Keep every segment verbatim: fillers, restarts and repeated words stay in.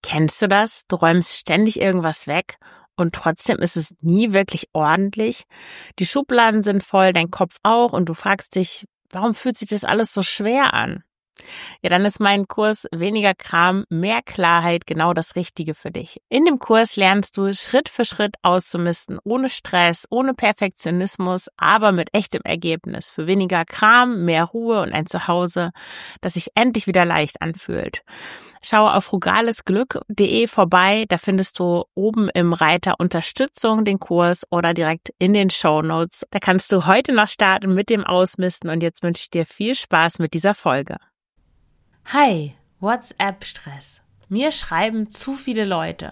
Kennst du das? Du räumst ständig irgendwas weg und trotzdem ist es nie wirklich ordentlich. Die Schubladen sind voll, dein Kopf auch und du fragst dich, warum fühlt sich das alles so schwer an? Ja, dann ist mein Kurs Weniger Kram, mehr Klarheit genau das Richtige für dich. In dem Kurs lernst du Schritt für Schritt auszumisten, ohne Stress, ohne Perfektionismus, aber mit echtem Ergebnis. Für weniger Kram, mehr Ruhe und ein Zuhause, das sich endlich wieder leicht anfühlt. Schau auf frugalesglück punkt de vorbei, da findest du oben im Reiter Unterstützung den Kurs oder direkt in den Shownotes. Da kannst du heute noch starten mit dem Ausmisten und jetzt wünsche ich dir viel Spaß mit dieser Folge. Hi, WhatsApp-Stress. Mir schreiben zu viele Leute.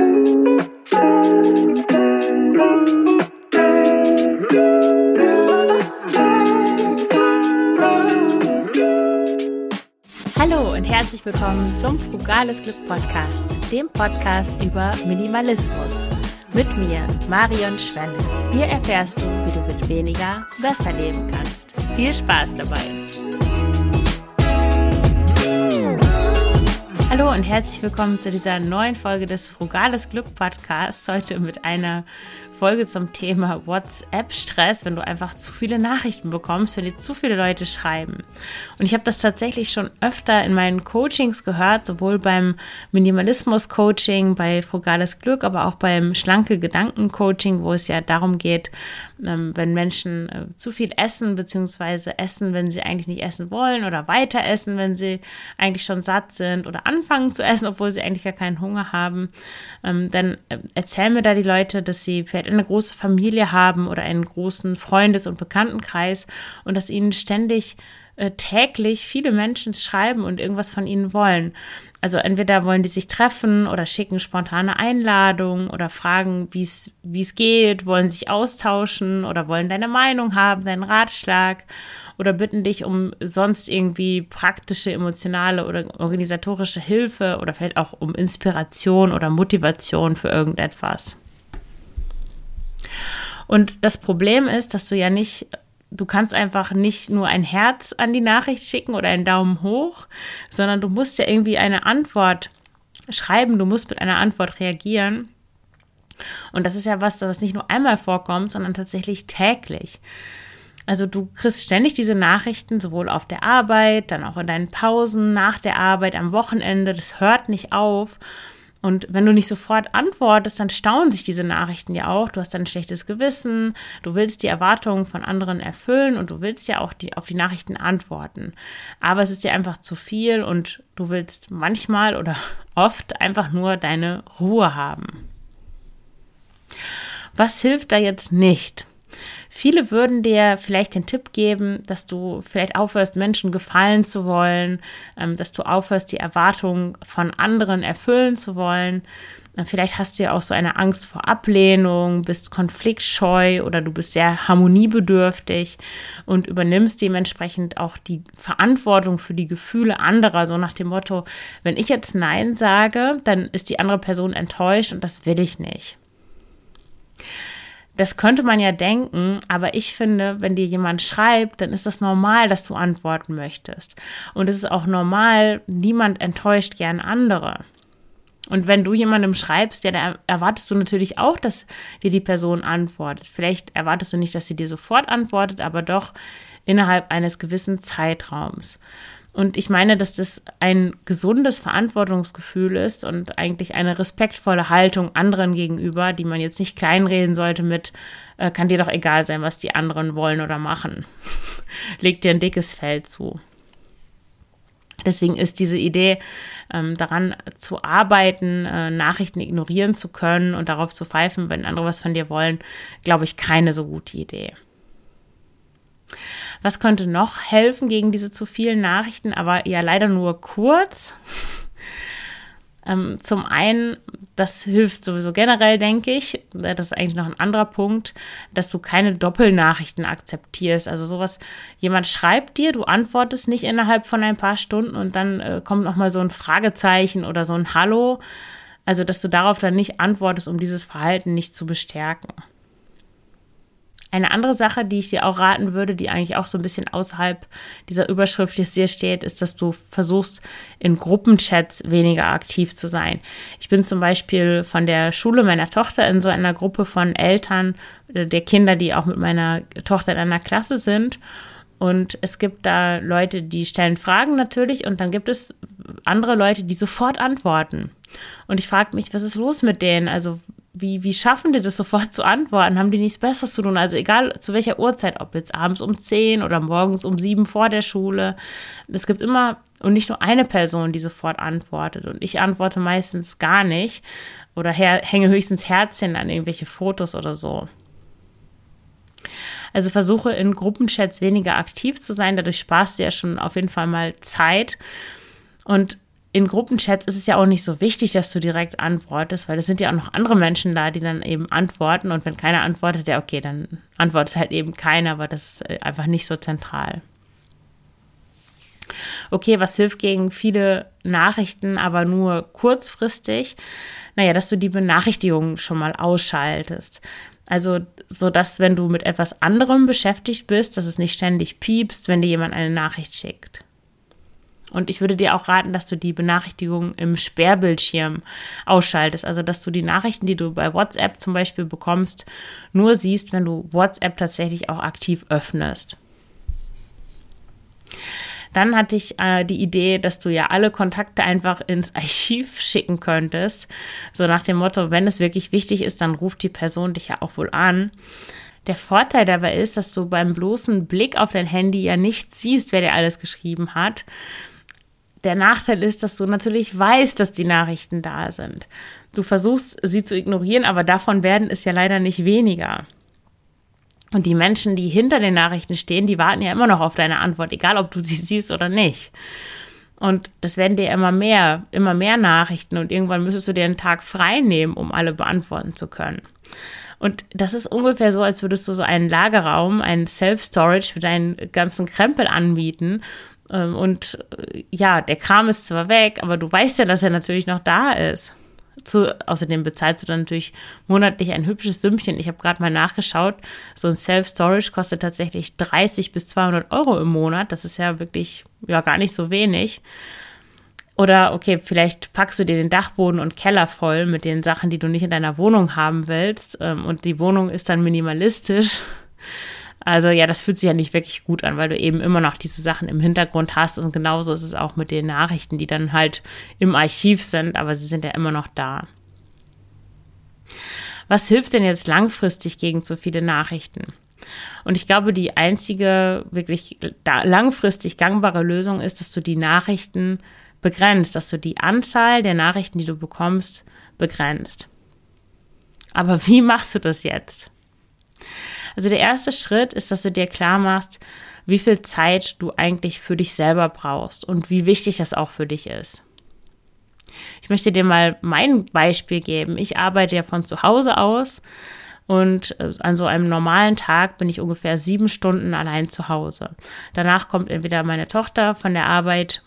Hallo und herzlich willkommen zum Frugales Glück Podcast, dem Podcast über Minimalismus. Mit mir, Marion Schwelle. Hier erfährst du, wie du mit weniger besser leben kannst. Viel Spaß dabei! Hallo und herzlich willkommen zu dieser neuen Folge des Frugales Glück Podcasts. Heute mit einer Folge zum Thema WhatsApp-Stress, wenn du einfach zu viele Nachrichten bekommst, wenn dir zu viele Leute schreiben. Und ich habe das tatsächlich schon öfter in meinen Coachings gehört, sowohl beim Minimalismus-Coaching, bei Frugales Glück, aber auch beim Schlanke-Gedanken-Coaching, wo es ja darum geht, wenn Menschen zu viel essen, beziehungsweise essen, wenn sie eigentlich nicht essen wollen oder weiter essen, wenn sie eigentlich schon satt sind oder anfangen zu essen, obwohl sie eigentlich gar keinen Hunger haben, dann erzählen mir da die Leute, dass sie vielleicht eine große Familie haben oder einen großen Freundes- und Bekanntenkreis und dass ihnen ständig äh, täglich viele Menschen schreiben und irgendwas von ihnen wollen. Also entweder wollen die sich treffen oder schicken spontane Einladungen oder fragen, wie es wie es geht, wollen sich austauschen oder wollen deine Meinung haben, deinen Ratschlag oder bitten dich um sonst irgendwie praktische, emotionale oder organisatorische Hilfe oder vielleicht auch um Inspiration oder Motivation für irgendetwas. Und das Problem ist, dass du ja nicht, du kannst einfach nicht nur ein Herz an die Nachricht schicken oder einen Daumen hoch, sondern du musst ja irgendwie eine Antwort schreiben, du musst mit einer Antwort reagieren. Und das ist ja was, was nicht nur einmal vorkommt, sondern tatsächlich täglich. Also du kriegst ständig diese Nachrichten, sowohl auf der Arbeit, dann auch in deinen Pausen, nach der Arbeit, am Wochenende, das hört nicht auf. Und wenn du nicht sofort antwortest, dann stauen sich diese Nachrichten ja auch. Du hast dann ein schlechtes Gewissen, du willst die Erwartungen von anderen erfüllen und du willst ja auch die, auf die Nachrichten antworten. Aber es ist dir einfach zu viel und du willst manchmal oder oft einfach nur deine Ruhe haben. Was hilft da jetzt nicht? Viele würden dir vielleicht den Tipp geben, dass du vielleicht aufhörst, Menschen gefallen zu wollen, dass du aufhörst, die Erwartungen von anderen erfüllen zu wollen. Vielleicht hast du ja auch so eine Angst vor Ablehnung, bist konfliktscheu oder du bist sehr harmoniebedürftig und übernimmst dementsprechend auch die Verantwortung für die Gefühle anderer, so nach dem Motto, wenn ich jetzt Nein sage, dann ist die andere Person enttäuscht und das will ich nicht. Das könnte man ja denken, aber ich finde, wenn dir jemand schreibt, dann ist das normal, dass du antworten möchtest. Und es ist auch normal, niemand enttäuscht gern andere. Und wenn du jemandem schreibst, ja, da erwartest du natürlich auch, dass dir die Person antwortet. Vielleicht erwartest du nicht, dass sie dir sofort antwortet, aber doch innerhalb eines gewissen Zeitraums. Und ich meine, dass das ein gesundes Verantwortungsgefühl ist und eigentlich eine respektvolle Haltung anderen gegenüber, die man jetzt nicht kleinreden sollte mit, äh, kann dir doch egal sein, was die anderen wollen oder machen. Leg dir ein dickes Fell zu. Deswegen ist diese Idee, ähm, daran zu arbeiten, äh, Nachrichten ignorieren zu können und darauf zu pfeifen, wenn andere was von dir wollen, glaube ich, keine so gute Idee. Was könnte noch helfen gegen diese zu vielen Nachrichten, aber ja leider nur kurz? Ähm, zum einen, das hilft sowieso generell, denke ich, das ist eigentlich noch ein anderer Punkt, dass du keine Doppelnachrichten akzeptierst. Also sowas, jemand schreibt dir, du antwortest nicht innerhalb von ein paar Stunden und dann äh, kommt nochmal so ein Fragezeichen oder so ein Hallo. Also dass du darauf dann nicht antwortest, um dieses Verhalten nicht zu bestärken. Eine andere Sache, die ich dir auch raten würde, die eigentlich auch so ein bisschen außerhalb dieser Überschrift jetzt hier steht, ist, dass du versuchst, in Gruppenchats weniger aktiv zu sein. Ich bin zum Beispiel von der Schule meiner Tochter in so einer Gruppe von Eltern der Kinder, die auch mit meiner Tochter in einer Klasse sind. Und es gibt da Leute, die stellen Fragen natürlich und dann gibt es andere Leute, die sofort antworten. Und ich frage mich, was ist los mit denen? Also wie, wie schaffen die das sofort zu antworten? Haben die nichts Besseres zu tun? Also egal zu welcher Uhrzeit, ob jetzt abends um zehn oder morgens um sieben vor der Schule. Es gibt immer und nicht nur eine Person, die sofort antwortet. Und ich antworte meistens gar nicht oder her, hänge höchstens Herzchen an irgendwelche Fotos oder so. Also versuche in Gruppenchats weniger aktiv zu sein, dadurch sparst du ja schon auf jeden Fall mal Zeit. Und in Gruppenchats ist es ja auch nicht so wichtig, dass du direkt antwortest, weil es sind ja auch noch andere Menschen da, die dann eben antworten. Und wenn keiner antwortet, ja okay, dann antwortet halt eben keiner, aber das ist einfach nicht so zentral. Okay, was hilft gegen viele Nachrichten, aber nur kurzfristig? Naja, dass du die Benachrichtigungen schon mal ausschaltest. Also, so dass, wenn du mit etwas anderem beschäftigt bist, dass es nicht ständig piepst, wenn dir jemand eine Nachricht schickt. Und ich würde dir auch raten, dass du die Benachrichtigungen im Sperrbildschirm ausschaltest. Also, dass du die Nachrichten, die du bei WhatsApp zum Beispiel bekommst, nur siehst, wenn du WhatsApp tatsächlich auch aktiv öffnest. Dann hatte ich äh, die Idee, dass du ja alle Kontakte einfach ins Archiv schicken könntest. So nach dem Motto, wenn es wirklich wichtig ist, dann ruft die Person dich ja auch wohl an. Der Vorteil dabei ist, dass du beim bloßen Blick auf dein Handy ja nicht siehst, wer dir alles geschrieben hat. Der Nachteil ist, dass du natürlich weißt, dass die Nachrichten da sind. Du versuchst, sie zu ignorieren, aber davon werden es ja leider nicht weniger. Und die Menschen, die hinter den Nachrichten stehen, die warten ja immer noch auf deine Antwort, egal ob du sie siehst oder nicht. Und das werden dir immer mehr, immer mehr Nachrichten und irgendwann müsstest du dir einen Tag frei nehmen, um alle beantworten zu können. Und das ist ungefähr so, als würdest du so einen Lagerraum, einen Self-Storage für deinen ganzen Krempel anbieten. Und ja, der Kram ist zwar weg, aber du weißt ja, dass er natürlich noch da ist. Zu, außerdem bezahlst du dann natürlich monatlich ein hübsches Sümmchen. Ich habe gerade mal nachgeschaut, so ein Self-Storage kostet tatsächlich dreißig bis zweihundert Euro im Monat. Das ist ja wirklich ja gar nicht so wenig. Oder okay, vielleicht packst du dir den Dachboden und Keller voll mit den Sachen, die du nicht in deiner Wohnung haben willst. Und die Wohnung ist dann minimalistisch. Also ja, das fühlt sich ja nicht wirklich gut an, weil du eben immer noch diese Sachen im Hintergrund hast. Und genauso ist es auch mit den Nachrichten, die dann halt im Archiv sind, aber sie sind ja immer noch da. Was hilft denn jetzt langfristig gegen zu viele Nachrichten? Und ich glaube, die einzige wirklich langfristig gangbare Lösung ist, dass du die Nachrichten begrenzt, dass du die Anzahl der Nachrichten, die du bekommst, begrenzt. Aber wie machst du das jetzt? Also der erste Schritt ist, dass du dir klar machst, wie viel Zeit du eigentlich für dich selber brauchst und wie wichtig das auch für dich ist. Ich möchte dir mal mein Beispiel geben. Ich arbeite ja von zu Hause aus und an so einem normalen Tag bin ich ungefähr sieben Stunden allein zu Hause. Danach kommt entweder meine Tochter von der Arbeit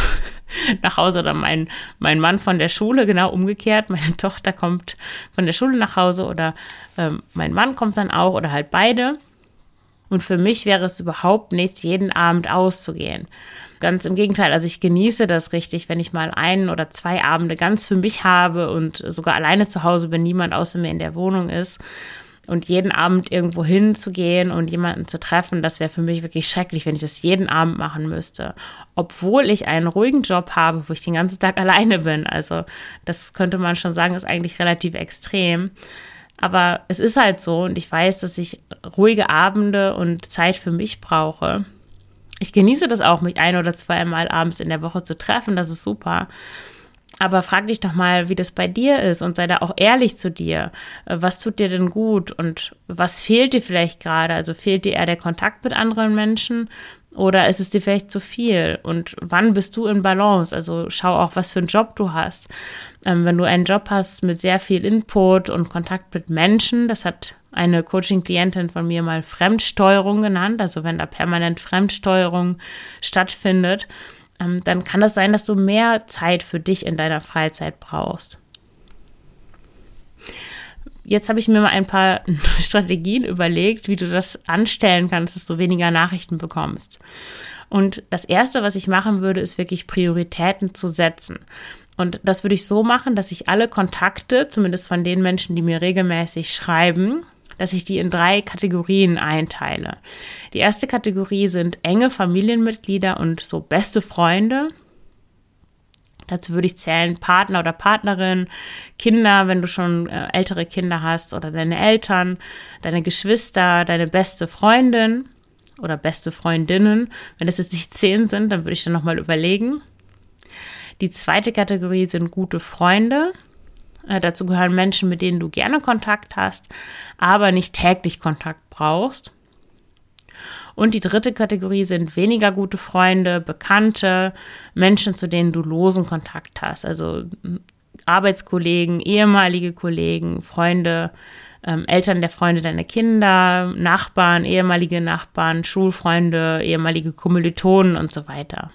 nach Hause oder mein, mein Mann von der Schule, genau umgekehrt. Meine Tochter kommt von der Schule nach Hause oder ähm, mein Mann kommt dann auch oder halt beide. Und für mich wäre es überhaupt nichts, jeden Abend auszugehen. Ganz im Gegenteil, also ich genieße das richtig, wenn ich mal einen oder zwei Abende ganz für mich habe und sogar alleine zu Hause bin, niemand außer mir in der Wohnung ist. Und jeden Abend irgendwo hinzugehen und jemanden zu treffen, das wäre für mich wirklich schrecklich, wenn ich das jeden Abend machen müsste. Obwohl ich einen ruhigen Job habe, wo ich den ganzen Tag alleine bin. Also das könnte man schon sagen, ist eigentlich relativ extrem. Aber es ist halt so und ich weiß, dass ich ruhige Abende und Zeit für mich brauche. Ich genieße das auch, mich ein- oder zweimal abends in der Woche zu treffen, das ist super. Aber frag dich doch mal, wie das bei dir ist und sei da auch ehrlich zu dir. Was tut dir denn gut und was fehlt dir vielleicht gerade? Also fehlt dir eher der Kontakt mit anderen Menschen oder ist es dir vielleicht zu viel? Und wann bist du in Balance? Also schau auch, was für einen Job du hast. Ähm, wenn du einen Job hast mit sehr viel Input und Kontakt mit Menschen, das hat eine Coaching-Klientin von mir mal Fremdsteuerung genannt, also wenn da permanent Fremdsteuerung stattfindet, dann kann es sein, dass du mehr Zeit für dich in deiner Freizeit brauchst. jetzt habe ich mir mal ein paar Strategien überlegt, wie du das anstellen kannst, dass du weniger Nachrichten bekommst. Und das Erste, was ich machen würde, ist wirklich Prioritäten zu setzen. Und das würde ich so machen, dass ich alle Kontakte, zumindest von den Menschen, die mir regelmäßig schreiben, dass ich die in drei Kategorien einteile. Die erste Kategorie sind enge Familienmitglieder und so beste Freunde. Dazu würde ich zählen Partner oder Partnerin, Kinder, wenn du schon äh, ältere Kinder hast, oder deine Eltern, deine Geschwister, deine beste Freundin oder beste Freundinnen. Wenn das jetzt nicht zehn sind, dann würde ich dann nochmal überlegen. Die zweite Kategorie sind gute Freunde. Äh, dazu gehören Menschen, mit denen du gerne Kontakt hast, aber nicht täglich Kontakt brauchst. Und die dritte Kategorie sind weniger gute Freunde, Bekannte, Menschen, zu denen du losen Kontakt hast. Also Arbeitskollegen, ehemalige Kollegen, Freunde, ähm, Eltern der Freunde deiner Kinder, Nachbarn, ehemalige Nachbarn, Schulfreunde, ehemalige Kommilitonen und so weiter.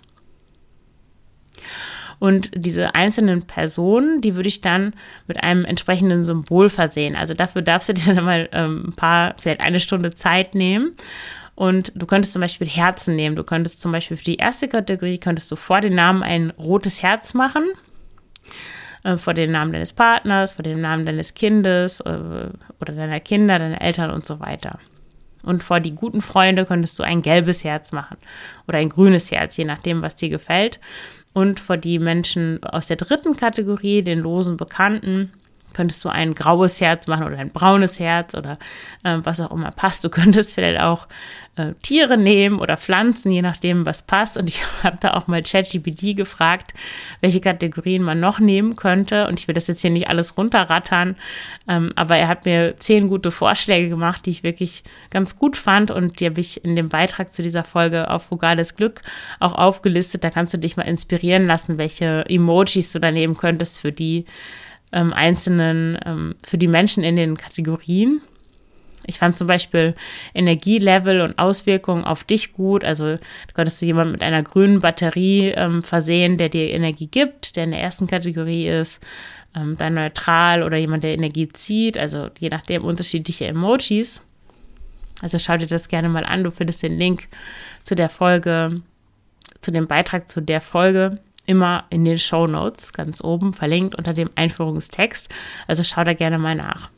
Und diese einzelnen Personen, die würde ich dann mit einem entsprechenden Symbol versehen. Also dafür darfst du dir dann mal ähm, ein paar, vielleicht eine Stunde Zeit nehmen. Und du könntest zum Beispiel Herzen nehmen. Du könntest zum Beispiel für die erste Kategorie, könntest du vor den Namen ein rotes Herz machen. Äh, vor den Namen deines Partners, vor dem Namen deines Kindes äh, oder deiner Kinder, deiner Eltern und so weiter. Und vor die guten Freunde könntest du ein gelbes Herz machen oder ein grünes Herz, je nachdem, was dir gefällt. Und vor die Menschen aus der dritten Kategorie, den losen Bekannten, könntest du ein graues Herz machen oder ein braunes Herz oder äh, was auch immer passt. Du könntest vielleicht auch äh, Tiere nehmen oder Pflanzen, je nachdem, was passt. Und ich habe da auch mal ChatGPT gefragt, welche Kategorien man noch nehmen könnte. Und ich will das jetzt hier nicht alles runterrattern, ähm, aber er hat mir zehn gute Vorschläge gemacht, die ich wirklich ganz gut fand. Und die habe ich in dem Beitrag zu dieser Folge auf Frugales Glück auch aufgelistet. Da kannst du dich mal inspirieren lassen, welche Emojis du da nehmen könntest für die Ähm, einzelnen, ähm, für die Menschen in den Kategorien. Ich fand zum Beispiel Energielevel und Auswirkungen auf dich gut. Also du könntest du jemanden mit einer grünen Batterie ähm, versehen, der dir Energie gibt, der in der ersten Kategorie ist, ähm, dann neutral oder jemand, der Energie zieht. Also je nachdem unterschiedliche Emojis. Also schau dir das gerne mal an. Du findest den Link zu der Folge, zu dem Beitrag zu der Folge immer in den Shownotes, ganz oben verlinkt unter dem Einführungstext. Also schau da gerne mal nach.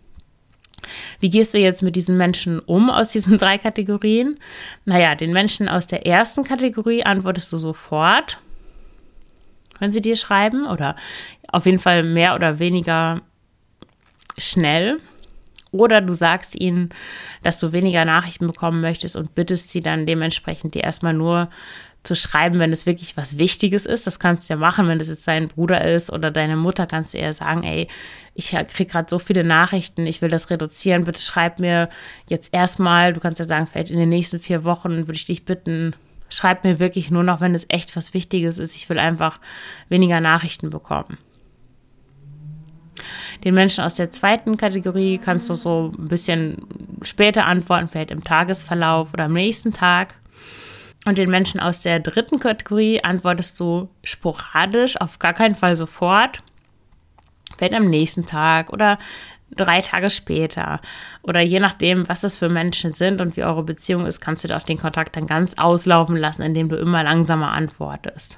Wie gehst du jetzt mit diesen Menschen um aus diesen drei Kategorien? Naja, den Menschen aus der ersten Kategorie antwortest du sofort, wenn sie dir schreiben, oder auf jeden Fall mehr oder weniger schnell. Oder du sagst ihnen, dass du weniger Nachrichten bekommen möchtest und bittest sie dann dementsprechend, dir erstmal nur zu schreiben, wenn es wirklich was Wichtiges ist. Das kannst du ja machen, wenn das jetzt dein Bruder ist oder deine Mutter, kannst du eher sagen, ey, ich kriege gerade so viele Nachrichten, ich will das reduzieren, bitte schreib mir jetzt erstmal, du kannst ja sagen, vielleicht in den nächsten vier Wochen würde ich dich bitten, schreib mir wirklich nur noch, wenn es echt was Wichtiges ist, ich will einfach weniger Nachrichten bekommen. Den Menschen aus der zweiten Kategorie kannst du so ein bisschen später antworten, vielleicht im Tagesverlauf oder am nächsten Tag. Und den Menschen aus der dritten Kategorie antwortest du sporadisch, auf gar keinen Fall sofort, vielleicht am nächsten Tag oder drei Tage später. Oder je nachdem, was das für Menschen sind und wie eure Beziehung ist, kannst du dir auch den Kontakt dann ganz auslaufen lassen, indem du immer langsamer antwortest.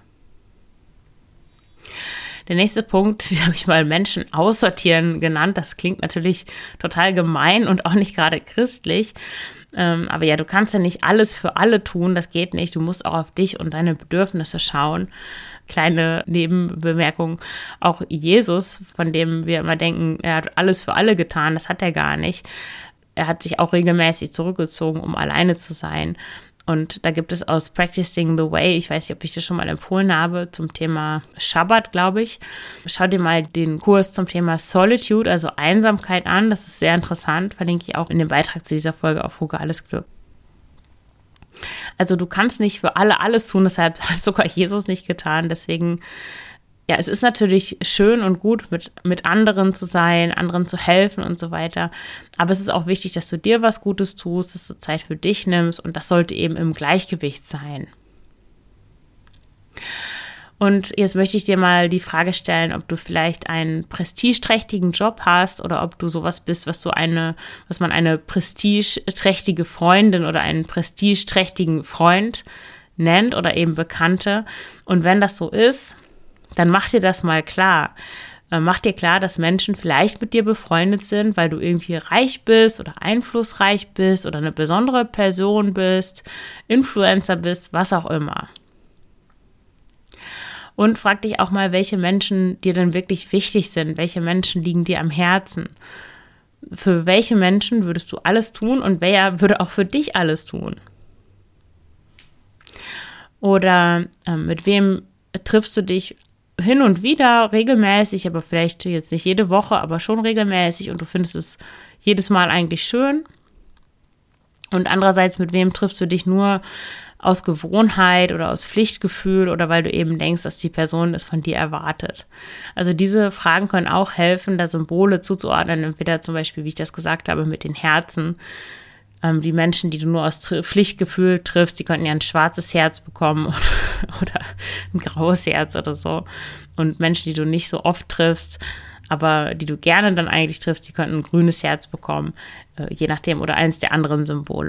Der nächste Punkt, den habe ich mal Menschen aussortieren genannt. Das klingt natürlich total gemein und auch nicht gerade christlich. Ähm, aber ja, du kannst ja nicht alles für alle tun, das geht nicht. Du musst auch auf dich und deine Bedürfnisse schauen. Kleine Nebenbemerkung, auch Jesus, von dem wir immer denken, er hat alles für alle getan, das hat er gar nicht. Er hat sich auch regelmäßig zurückgezogen, um alleine zu sein. Und da gibt es aus Practicing the Way, ich weiß nicht, ob ich das schon mal empfohlen habe, zum Thema Schabbat, glaube ich. Schau dir mal den Kurs zum Thema Solitude, also Einsamkeit an. Das ist sehr interessant, verlinke ich auch in dem Beitrag zu dieser Folge auf Frugales Glück. Also du kannst nicht für alle alles tun, deshalb hat sogar Jesus nicht getan. Deswegen, ja, es ist natürlich schön und gut, mit, mit anderen zu sein, anderen zu helfen und so weiter. Aber es ist auch wichtig, dass du dir was Gutes tust, dass du Zeit für dich nimmst und das sollte eben im Gleichgewicht sein. Und jetzt möchte ich dir mal die Frage stellen, ob du vielleicht einen prestigeträchtigen Job hast oder ob du sowas bist, was so eine, was man eine prestigeträchtige Freundin oder einen prestigeträchtigen Freund nennt oder eben Bekannte. Und wenn das so ist, dann mach dir das mal klar. Mach dir klar, dass Menschen vielleicht mit dir befreundet sind, weil du irgendwie reich bist oder einflussreich bist oder eine besondere Person bist, Influencer bist, was auch immer. Und frag dich auch mal, welche Menschen dir denn wirklich wichtig sind, welche Menschen liegen dir am Herzen. Für welche Menschen würdest du alles tun und wer würde auch für dich alles tun? Oder äh, mit wem triffst du dich hin und wieder regelmäßig, aber vielleicht jetzt nicht jede Woche, aber schon regelmäßig und du findest es jedes Mal eigentlich schön. Und andererseits, mit wem triffst du dich nur aus Gewohnheit oder aus Pflichtgefühl oder weil du eben denkst, dass die Person es von dir erwartet. Also diese Fragen können auch helfen, da Symbole zuzuordnen, entweder zum Beispiel, wie ich das gesagt habe, mit den Herzen. Die Menschen, die du nur aus Pflichtgefühl triffst, die könnten ja ein schwarzes Herz bekommen oder, oder ein graues Herz oder so. Und Menschen, die du nicht so oft triffst, aber die du gerne dann eigentlich triffst, die könnten ein grünes Herz bekommen, je nachdem, oder eins der anderen Symbole.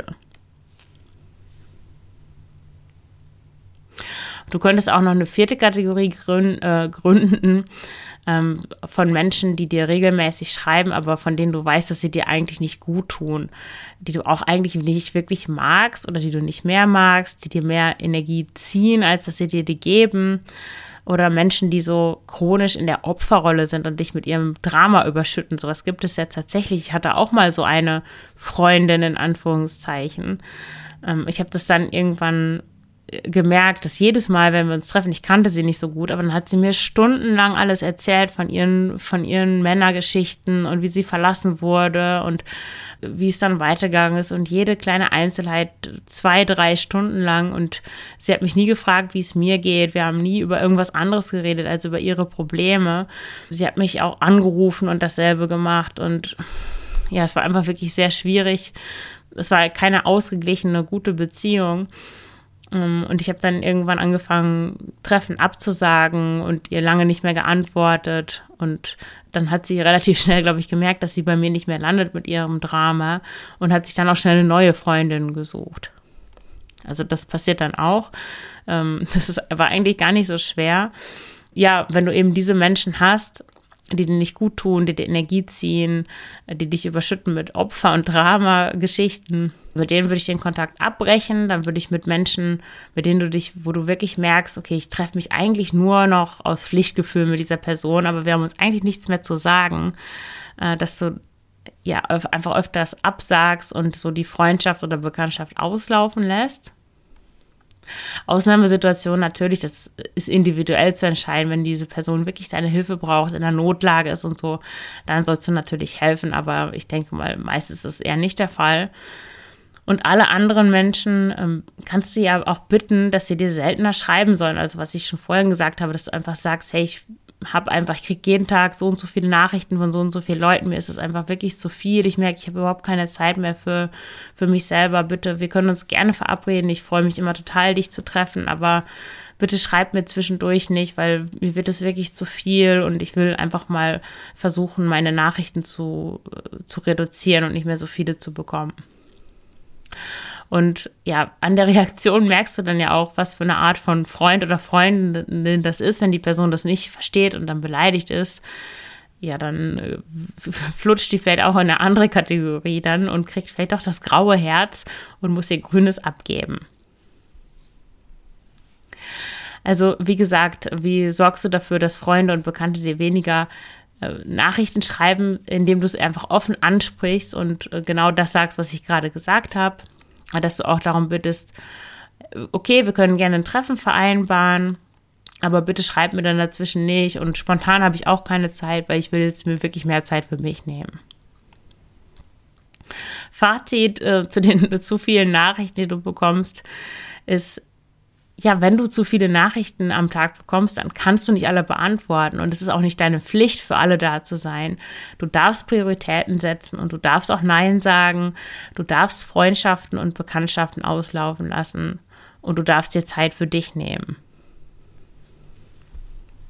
Du könntest auch noch eine vierte Kategorie grün, äh, gründen ähm, von Menschen, die dir regelmäßig schreiben, aber von denen du weißt, dass sie dir eigentlich nicht gut tun, die du auch eigentlich nicht wirklich magst oder die du nicht mehr magst, die dir mehr Energie ziehen, als dass sie dir die geben. Oder Menschen, die so chronisch in der Opferrolle sind und dich mit ihrem Drama überschütten. Sowas gibt es ja tatsächlich. Ich hatte auch mal so eine Freundin in Anführungszeichen. Ähm, ich habe das dann irgendwann gemerkt, dass jedes Mal, wenn wir uns treffen, ich kannte sie nicht so gut, aber dann hat sie mir stundenlang alles erzählt von ihren, von ihren Männergeschichten und wie sie verlassen wurde und wie es dann weitergegangen ist und jede kleine Einzelheit zwei, drei Stunden lang und sie hat mich nie gefragt, wie es mir geht. Wir haben nie über irgendwas anderes geredet als über ihre Probleme. Sie hat mich auch angerufen und dasselbe gemacht und ja, es war einfach wirklich sehr schwierig. Es war keine ausgeglichene, gute Beziehung. Und ich habe dann irgendwann angefangen, Treffen abzusagen und ihr lange nicht mehr geantwortet. Und dann hat sie relativ schnell, glaube ich, gemerkt, dass sie bei mir nicht mehr landet mit ihrem Drama und hat sich dann auch schnell eine neue Freundin gesucht. Also das passiert dann auch. Das ist, war eigentlich gar nicht so schwer. Ja, wenn du eben diese Menschen hast, die dir nicht gut tun, die dir Energie ziehen, die dich überschütten mit Opfer- und Drama-Geschichten, mit denen würde ich den Kontakt abbrechen. Dann würde ich mit Menschen, mit denen du dich, wo du wirklich merkst, okay, ich treffe mich eigentlich nur noch aus Pflichtgefühl mit dieser Person, aber wir haben uns eigentlich nichts mehr zu sagen, dass du ja einfach öfters absagst und so die Freundschaft oder Bekanntschaft auslaufen lässt. Ausnahmesituation natürlich, das ist individuell zu entscheiden, wenn diese Person wirklich deine Hilfe braucht, in einer Notlage ist und so, dann sollst du natürlich helfen, aber ich denke mal, meistens ist das eher nicht der Fall. Und alle anderen Menschen ähm, kannst du ja auch bitten, dass sie dir seltener schreiben sollen, also was ich schon vorhin gesagt habe, dass du einfach sagst, hey, ich habe einfach, ich kriege jeden Tag so und so viele Nachrichten von so und so vielen Leuten, mir ist es einfach wirklich zu viel, ich merke, ich habe überhaupt keine Zeit mehr für, für mich selber, bitte, wir können uns gerne verabreden, ich freue mich immer total, dich zu treffen, aber bitte schreib mir zwischendurch nicht, weil mir wird es wirklich zu viel und ich will einfach mal versuchen, meine Nachrichten zu, zu reduzieren und nicht mehr so viele zu bekommen. Und ja, an der Reaktion merkst du dann ja auch, was für eine Art von Freund oder Freundin das ist, wenn die Person das nicht versteht und dann beleidigt ist. Ja, dann äh, flutscht die vielleicht auch in eine andere Kategorie dann und kriegt vielleicht auch das graue Herz und muss ihr grünes abgeben. Also wie gesagt, wie sorgst du dafür, dass Freunde und Bekannte dir weniger äh, Nachrichten schreiben, indem du es einfach offen ansprichst und äh, genau das sagst, was ich gerade gesagt habe. Dass du auch darum bittest, okay, wir können gerne ein Treffen vereinbaren, aber bitte schreib mir dann dazwischen nicht und spontan habe ich auch keine Zeit, weil ich will jetzt mir wirklich mehr Zeit für mich nehmen. Fazit äh, zu den zu vielen Nachrichten, die du bekommst, ist, ja, wenn du zu viele Nachrichten am Tag bekommst, dann kannst du nicht alle beantworten und es ist auch nicht deine Pflicht, für alle da zu sein. Du darfst Prioritäten setzen und du darfst auch Nein sagen, du darfst Freundschaften und Bekanntschaften auslaufen lassen und du darfst dir Zeit für dich nehmen.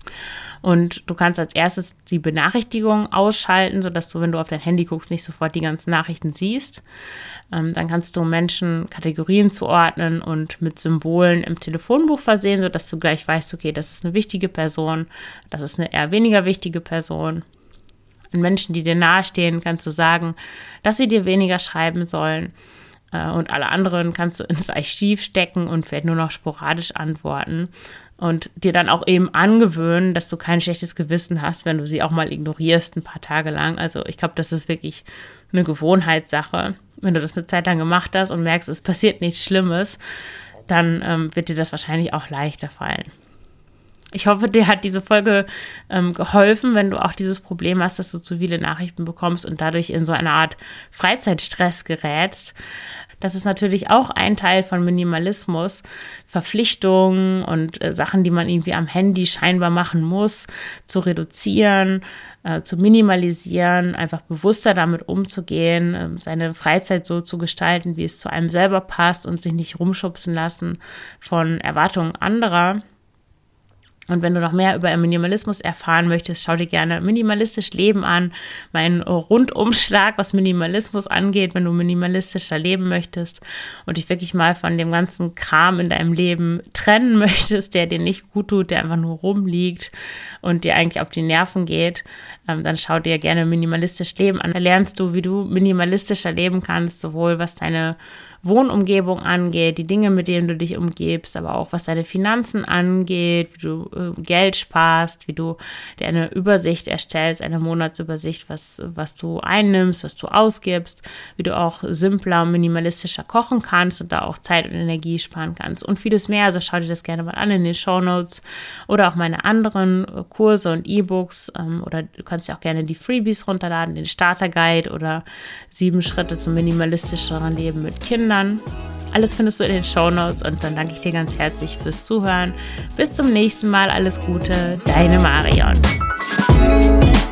Und du kannst als erstes die Benachrichtigungen ausschalten, sodass du, wenn du auf dein Handy guckst, nicht sofort die ganzen Nachrichten siehst. Ähm, dann kannst du Menschen Kategorien zuordnen und mit Symbolen im Telefonbuch versehen, sodass du gleich weißt, okay, das ist eine wichtige Person, das ist eine eher weniger wichtige Person. An Menschen, die dir nahestehen, kannst du sagen, dass sie dir weniger schreiben sollen. Und alle anderen kannst du ins Archiv stecken und vielleicht nur noch sporadisch antworten und dir dann auch eben angewöhnen, dass du kein schlechtes Gewissen hast, wenn du sie auch mal ignorierst ein paar Tage lang. Also ich glaube, das ist wirklich eine Gewohnheitssache. Wenn du das eine Zeit lang gemacht hast und merkst, es passiert nichts Schlimmes, dann ähm, wird dir das wahrscheinlich auch leichter fallen. Ich hoffe, dir hat diese Folge ähm, geholfen, wenn du auch dieses Problem hast, dass du zu viele Nachrichten bekommst und dadurch in so eine Art Freizeitstress gerätst. Das ist natürlich auch ein Teil von Minimalismus, Verpflichtungen und äh, Sachen, die man irgendwie am Handy scheinbar machen muss, zu reduzieren, äh, zu minimalisieren, einfach bewusster damit umzugehen, äh, seine Freizeit so zu gestalten, wie es zu einem selber passt und sich nicht rumschubsen lassen von Erwartungen anderer. Und wenn du noch mehr über Minimalismus erfahren möchtest, schau dir gerne Minimalistisch Leben an. Mein Rundumschlag, was Minimalismus angeht, wenn du minimalistischer leben möchtest und dich wirklich mal von dem ganzen Kram in deinem Leben trennen möchtest, der dir nicht gut tut, der einfach nur rumliegt und dir eigentlich auf die Nerven geht, dann schau dir gerne Minimalistisch Leben an. Da lernst du, wie du minimalistischer leben kannst, sowohl was deine Wohnumgebung angeht, die Dinge, mit denen du dich umgibst, aber auch was deine Finanzen angeht, wie du äh, Geld sparst, wie du dir eine Übersicht erstellst, eine Monatsübersicht, was, was du einnimmst, was du ausgibst, wie du auch simpler und minimalistischer kochen kannst und da auch Zeit und Energie sparen kannst und vieles mehr. Also schau dir das gerne mal an in den Shownotes oder auch meine anderen Kurse und E-Books ähm, oder du kannst ja auch gerne die Freebies runterladen, den Starter-Guide oder sieben Schritte zum minimalistischeren Leben mit Kindern. Alles findest du in den Shownotes und dann danke ich dir ganz herzlich fürs Zuhören. Bis zum nächsten Mal, alles Gute, deine Marion.